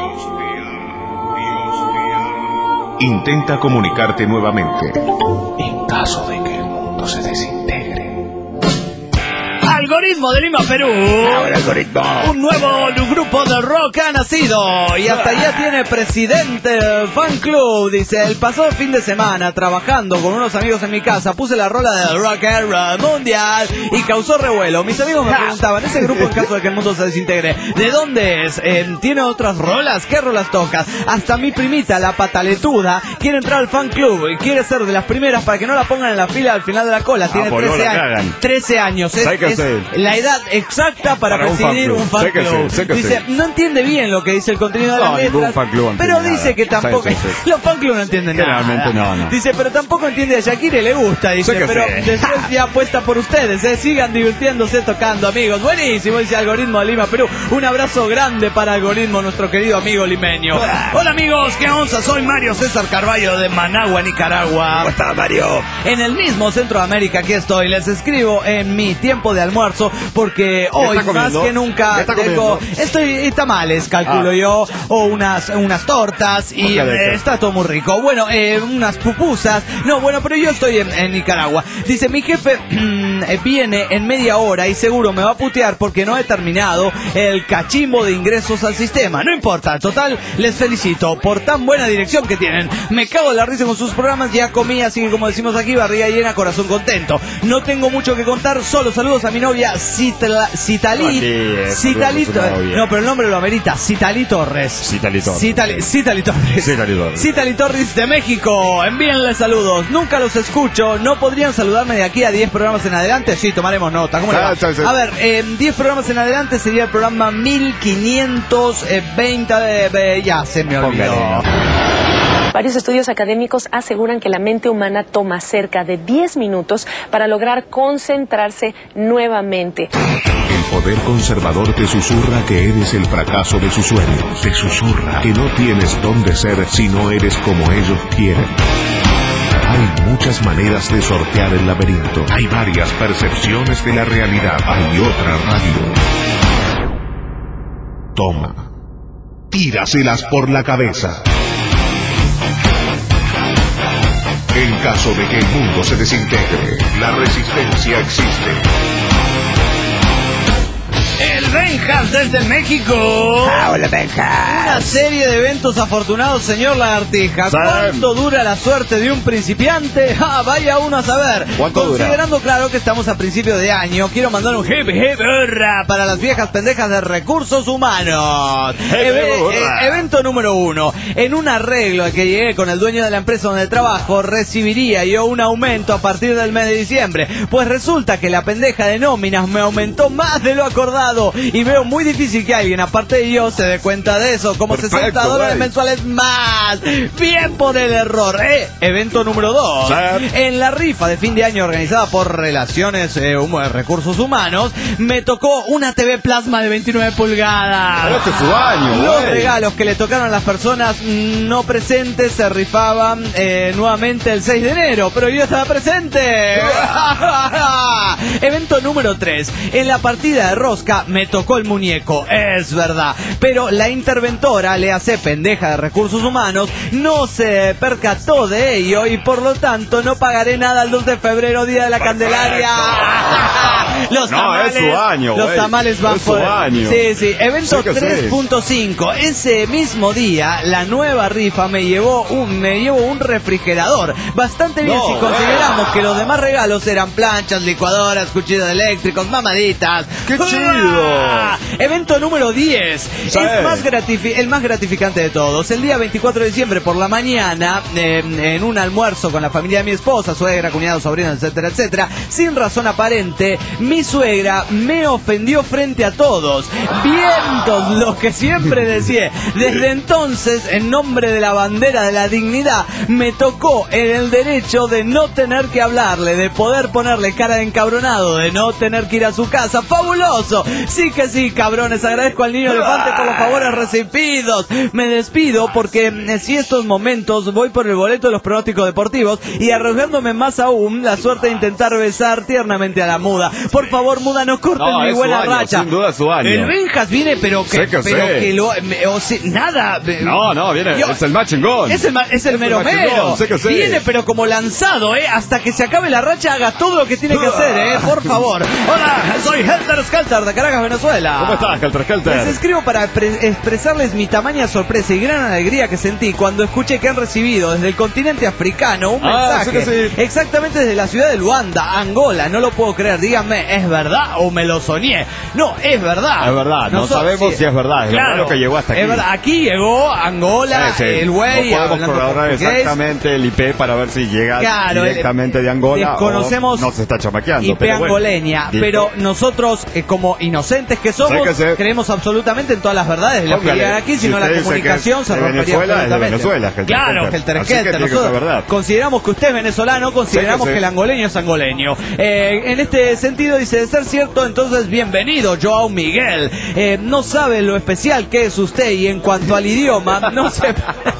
Intenta comunicarte nuevamente en caso de que el mundo se desintegre. Algoritmo de Lima, Perú. Un nuevo grupo de rock ha nacido y hasta ya tiene presidente del fan club. Dice, el pasado fin de semana, trabajando con unos amigos en mi casa, puse la rola del rock and roll mundial y causó revuelo. Mis amigos me preguntaban, ese grupo en caso de que el mundo se desintegre, ¿de dónde es? ¿Tiene otras rolas? ¿Qué rolas tocas? Hasta mi primita, la pataletuda, quiere entrar al fan club y quiere ser de las primeras para que no la pongan en la fila al final de la cola. Tiene 13 años. 13 años. la edad exacta para presidir un fan club. Dice, no entiende bien lo que dice el contenido de las letras, pero dice que tampoco... Los fan club no entienden nada. No. Dice, pero tampoco entiende a Shakira y le gusta. Dice, pero después ya apuesta por ustedes, sigan divirtiéndose tocando, amigos. Buenísimo, dice Algoritmo de Lima, Perú. Un abrazo grande para Algoritmo, nuestro querido amigo limeño. Hola amigos, ¿qué onza? Soy Mario César Carballo de Managua, Nicaragua. ¿Cómo estás, Mario? En el mismo centro de América, aquí estoy. Les escribo en mi tiempo de almuerzo porque hoy más que nunca tengo... Estoy tamales, calculo yo, o unas tortas y está todo muy rico. Bueno, unas pupusas. No, bueno, pero yo estoy en Nicaragua. Dice, mi jefe viene en media hora y seguro me va a putear porque no he terminado el cachimbo de ingresos al sistema. No importa, total, les felicito por tan buena dirección que tienen. Me cago en la risa con sus programas, ya comí, así que como decimos aquí, barriga llena, corazón contento. No tengo mucho que contar, solo saludos a mi novia Citalí. No, pero el nombre lo amerita, Citalí Torres. Citalí Torres de México. Envíenle saludos. Nunca los escucho. ¿No podrían saludarme de aquí a 10 programas en adelante? Sí, tomaremos nota. ¿Cómo le va? A ver, 10 programas en adelante sería el programa 1520 ya se me olvidó. Varios estudios académicos aseguran que la mente humana toma cerca de 10 minutos para lograr concentrarse nuevamente. El poder conservador te susurra que eres el fracaso de sus sueños. Te susurra que no tienes dónde ser si no eres como ellos quieren. Hay muchas maneras de sortear el laberinto. Hay varias percepciones de la realidad. Hay otra radio. Toma. Tíraselas por la cabeza. En caso de que el mundo se desintegre, la resistencia existe. El Benjas desde México. Hola, Benjas. Una serie de eventos afortunados, señor Lagartija. ¿Cuánto dura la suerte de un principiante? Vaya uno a saber. Considerando, claro, que estamos a principio de año, quiero mandar un hip hip hurra para las viejas pendejas de recursos humanos. Evento número 1. En un arreglo al que llegué con el dueño de la empresa donde trabajo, recibiría yo un aumento a partir del mes de diciembre. Pues resulta que la pendeja de nóminas me aumentó más de lo acordado. Y veo muy difícil que alguien, aparte de yo, se dé cuenta de eso. Como $60 mensuales más. Bien por el error. Evento número 2. En la rifa de fin de año organizada por Relaciones Recursos Humanos, me tocó una TV Plasma de 29 pulgadas. Este es su año. Los regalos que le tocaron a las personas no presentes se rifaban nuevamente el 6 de enero. Pero yo estaba presente. Evento número 3. En la partida de rosca me tocó el muñeco, es verdad, pero la interventora, le hace pendeja de recursos humanos, no se percató de ello y por lo tanto no pagaré nada el 2 de febrero, día de la Candelaria. Los tamales, es su año, los tamales van por año. Sí. Evento 3.5. Ese mismo día, la nueva rifa me llevó un refrigerador. Bastante bien si consideramos que los demás regalos eran planchas, licuadoras, cuchillos eléctricos, mamaditas. ¡Qué chido! Evento número 10. El más gratificante de todos. El día 24 de diciembre por la mañana, en un almuerzo con la familia de mi esposa, suegra, cuñado, sobrino, etcétera, etcétera, sin razón aparente, mi suegra me ofendió frente a todos. Vientos, lo que siempre decía. Desde entonces, en nombre de la bandera de la dignidad, me tocó en el derecho de no tener que hablarle, de poder ponerle cara de encabronado, de no tener que ir a su casa. ¡Fabuloso! Sí que sí, cabrones. Agradezco al niño elefante por los favores recibidos. Me despido porque si estos momentos voy por el boleto de los pronósticos deportivos y arriesgándome más aún la suerte de intentar besar tiernamente a la muda. Por favor, muda, no corten mi buena racha. Sin duda su año. El Benjas viene, pero que nada. No, viene. Es el más chingón. Es el mero mero. Viene, pero como lanzado, hasta que se acabe la racha, haga todo lo que tiene que hacer, por favor. Hola, soy Helter Skelter de Caracas, Venezuela. ¿Cómo estás, Helter Skelter? Les escribo para expresarles mi tamaña sorpresa y gran alegría que sentí cuando escuché que han recibido desde el continente africano un mensaje. Exactamente desde la ciudad de Luanda, Angola. No lo puedo creer. Díganme, soñé, ¿es verdad o me lo soñé? No, es verdad. Es verdad, no sabemos si es verdad. Es claro, lo que llegó hasta aquí. Es verdad, aquí llegó Angola, el güey. No podemos corroborar exactamente el IP para ver si llega directamente de Angola. Desconocemos o no se está chamaqueando. IP angoleña, pero nosotros, como inocentes que somos, creemos absolutamente en todas las verdades de los que llegan aquí, si no la comunicación se rompería absolutamente. Claro, Helter Skelter. Nosotros consideramos que usted es venezolano, consideramos que el angoleño es angoleño. En este sentido, dice, de ser cierto, entonces bienvenido, Joao Miguel. No sabe lo especial que es usted, y en cuanto al idioma, no sé.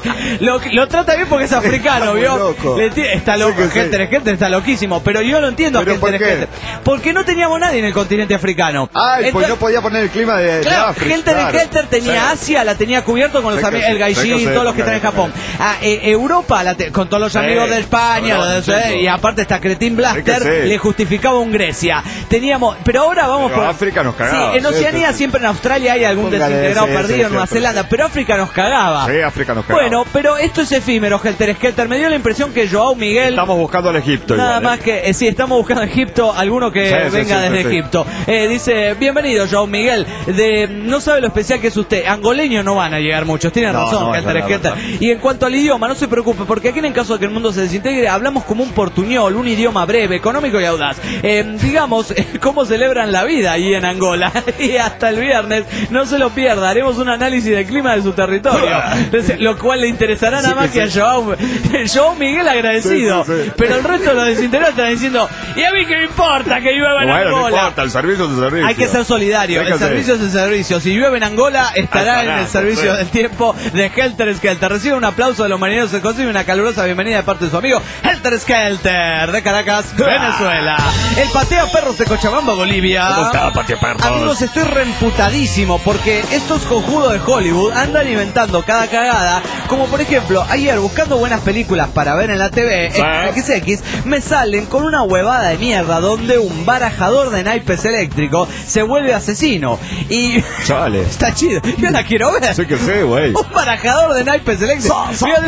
Lo trata bien porque es africano, ¿vio? Está loco, Helter Skelter está loquísimo, pero yo lo entiendo a Helter Skelter. Porque no teníamos nadie en el continente africano. Pues no podía poner el clima de África. Helter Skelter tenía Asia, la tenía cubierto con los amigos, el Gaijin, todos los que están en Japón. Europa, con todos los amigos de España, y aparte está Cretin Blaster, le justificaba un Grecia. Teníamos, pero ahora vamos por África nos cagaba. Sí, en Oceanía siempre en Australia hay algún desintegrado perdido, en Nueva Zelanda, pero África nos cagaba. Sí, África nos cagaba. Bueno, pero esto es efímero, Helter Skelter. Me dio la impresión que Joao Miguel... Estamos buscando al Egipto. Nada más que, sí, estamos buscando a Egipto, alguno que venga desde Egipto. Dice, bienvenido, Joao Miguel. No sabe lo especial que es usted. Angoleños no van a llegar muchos, tiene razón, Helter Skelter. Y en cuanto al idioma, no se preocupe, porque aquí en caso de que el mundo se desintegre, hablamos como un portuñol, un idioma breve, económico y audaz. Digamos, cómo celebran la vida ahí en Angola. Y hasta el viernes, no se lo pierda, haremos un análisis del clima de su territorio. Entonces, lo cual le interesará nada más que a Joao Miguel agradecido. Pero el resto de los desintegrados están diciendo, ¿y a mí qué me importa que llueva en Angola? No importa, el servicio es el servicio. Hay que ser solidario, el servicio es el servicio. Si llueve en Angola, estará en el servicio del tiempo de Helter Skelter. Recibe un aplauso de los marineros del Cosimo y una calurosa bienvenida de parte de su amigo Helter Skelter de Caracas, Venezuela. El patea perros de Cochabamba, Bolivia. ¿Cómo está, patea perros? Amigos, estoy reemputadísimo porque estos cojudos de Hollywood andan inventando cada cagada. Como por ejemplo, ayer buscando buenas películas para ver en la TV, XX, me salen con una huevada de mierda donde un barajador de naipes eléctrico se vuelve asesino. Y está chido, yo la quiero ver. Sí que sé, güey. Un barajador de naipes eléctricos.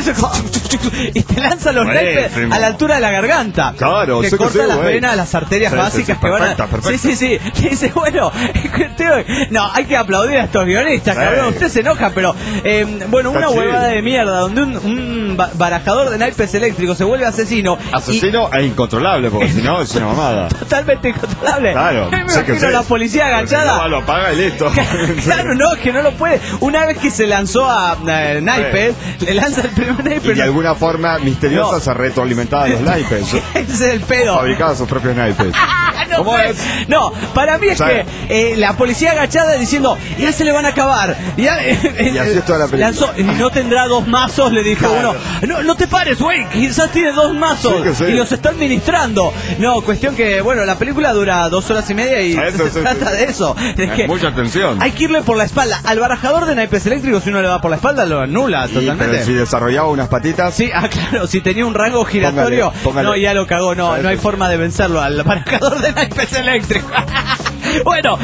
Y te lanza los naipes a la altura de la garganta. Claro, que corta las venas, las arterias básicas que van a... Sí. Y dice, bueno, no, hay que aplaudir a estos guionistas, cabrón. Usted se enoja, pero bueno, una huevada de mierda donde un barajador de naipes eléctricos se vuelve asesino. Asesino e incontrolable, porque si no es una mamada. Totalmente incontrolable. Claro. Me imagino la policía agachada. No, lo apaga y listo. Claro, no, es que no lo puede. Una vez que se lanzó a naipes, le lanza el primer naipe. Y de alguna forma misteriosa se retroalimentaba los naipes. Ese es el pedo. Fabricaba sus propios naipes. ¿Cómo es? No, para mí es que la policía agachada diciendo, ya se le van a acabar. Y así es toda la película. Lanzó, no tendrá 2 mazos, le dijo uno. No te pares, güey, quizás tiene 2 mazos y los está administrando. No, cuestión que, bueno, la película dura 2 horas y media y se trata de eso. Es que mucha atención. Hay que irle por la espalda. Al barajador de naipes eléctricos, si uno le va por la espalda, lo anula totalmente. Pero si desarrollaba unas patitas. Sí, claro, si tenía un rango giratorio, póngale. No, ya lo cagó, no hay forma de vencerlo al barajador de naipes eléctricos. Bueno,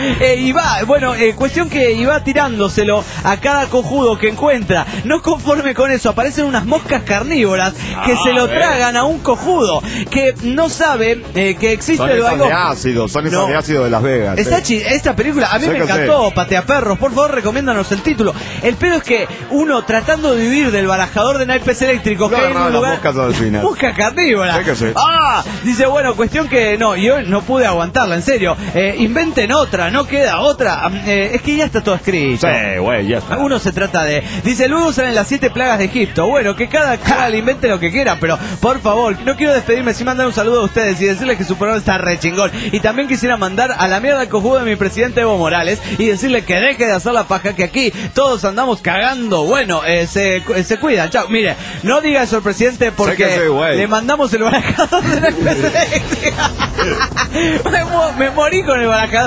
cuestión que iba tirándoselo a cada cojudo que encuentra. No conforme con eso, aparecen unas moscas carnívoras que se lo tragan a un cojudo que no sabe que existe algo. Son esas de ácido de Las Vegas. Esta película a mí me encantó, Patea Perros. Por favor, recomiéndanos el título. El pedo es que uno tratando de vivir del barajador de naipes eléctricos que hay en un lugar. Mosca carnívora. Dice, bueno, cuestión que yo no pude aguantarla, en serio. Inventen otra, no queda otra. Es que ya está todo escrito. Sí, güey, ya está. Uno se trata de... Dice, luego salen las 7 plagas de Egipto. Bueno, que cada le invente lo que quiera, pero por favor, no quiero despedirme sin mandar un saludo a ustedes y decirles que su programa está re chingón. Y también quisiera mandar a la mierda al cojudo de mi presidente Evo Morales y decirle que deje de hacer la paja, que aquí todos andamos cagando. Bueno, se cuidan. Chao. Mire, no diga eso al presidente porque le mandamos el barajador de la empresa eléctrica. Me morí con el barajador.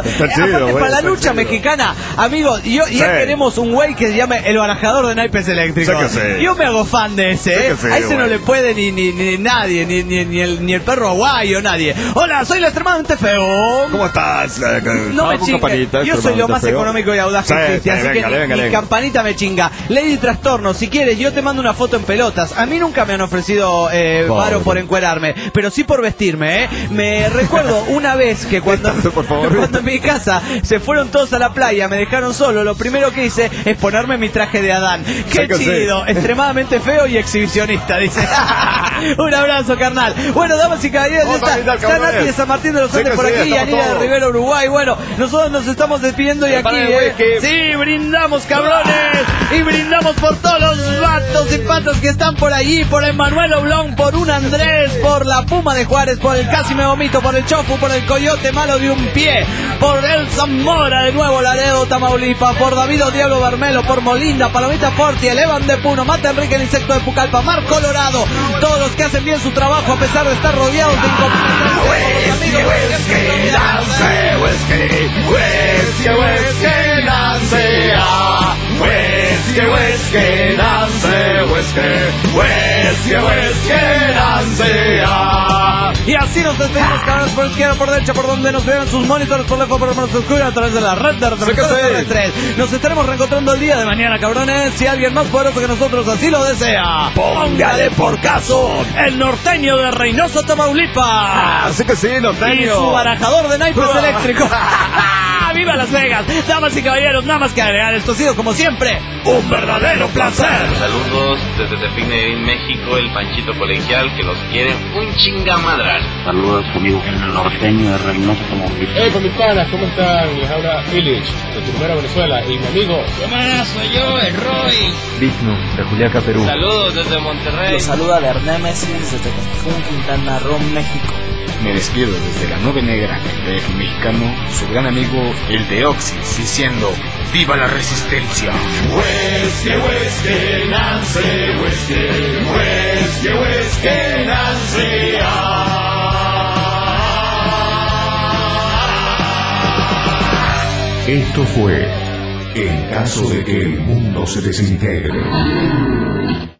Aparte, para la lucha mexicana, amigos, ya queremos un güey que se llame el barajador de naipes eléctricos. Yo me hago fan de ese, a ese no le puede ni nadie, ni el perro aguayo, nadie. Hola, soy el extremadamente feo. ¿Cómo estás? No me chingue. Yo soy lo más económico y audaz que existe, así que mi campanita me chinga. Lady Trastorno, si quieres, yo te mando una foto en pelotas. A mí nunca me han ofrecido varo por encuerarme, pero sí por vestirme, Me recuerdo una vez que cuando en mi casa se fueron todos a la playa, me dejaron solo, lo primero que hice es ponerme mi traje de Adán. ¡Qué chido! Extremadamente feo y exhibicionista, dice. Un abrazo, carnal. Bueno, damas y caballeros, está Nati de San Martín de los Andes por aquí y Anita de Rivera, Uruguay. Bueno, nosotros nos estamos despidiendo y aquí, sí, brindamos, cabrones, y brindamos por todos los vatos y patas que están por allí, por Emanuel Oblón, por un Andrés, por la Puma de Juárez, por el Casi Me Vomito, por el Chofu, por el Coyote Malo de un Pie, por el Zamora de Nuevo Laredo, Tamaulipas, por David Diego Bermelo, por Molinda, Palomita Forti, el Evan de Puno, Mata Enrique el Insecto de Pucallpa, Mar Colorado, todos los que hacen bien su trabajo a pesar de estar rodeados de Y así nos despedimos, cabrones, por izquierda, por derecha, por donde nos vean sus monitores, por lejos, por hermanos oscuros, a través de la red de retransmisores 3. Nos estaremos reencontrando el día de mañana, cabrones. Si alguien más poderoso que nosotros así lo desea, póngale por caso el norteño de Reynosa, Tamaulipas. Así que sí, norteño. Y su barajador de naipes eléctricos. ¡Viva Las Vegas! Damas y caballeros, nada más que agregar. Esto ha sido, como siempre, un verdadero placer. Saludos desde Tepine, México, el Panchito Colegial, que los quiere un chingamadral. Saludos, amigo, el norteño de Reynosa, Tamaulipas. Con mis panas, ¿cómo están? Les habla Illich, de Tucumán, Venezuela, y mi amigo. ¿Cómo soy yo, el Roy? Vigno, de Juliaca, Perú. Saludos desde Monterrey. Los saluda de Némesis, desde Cancún, Quintana Roo, México. Me despido desde la Nube Negra, el DF mexicano, su gran amigo, el de Oxys, diciendo ¡viva la resistencia! Huesque, Nancy, huesque, Nancy. Esto fue En caso de que el mundo se desintegre.